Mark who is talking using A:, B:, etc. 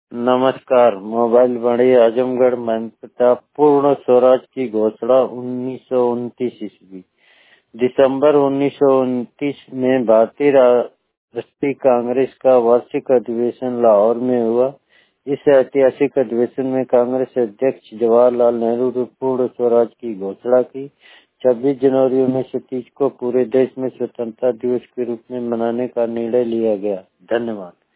A: नमस्कार। मोबाइल बड़ी आजमगढ़ मानवता पूर्ण स्वराज की घोषणा 1929 ईस्वी। दिसंबर 1929 में भारतीय राष्ट्रीय कांग्रेस का वार्षिक अधिवेशन लाहौर में हुआ। इस ऐतिहासिक अधिवेशन में कांग्रेस अध्यक्ष जवाहरलाल नेहरू ने पूर्ण स्वराज की घोषणा की। 26 जनवरी 1930 को पूरे देश में स्वतंत्रता दिवस के रूप में मनाने का निर्णय लिया गया। धन्यवाद।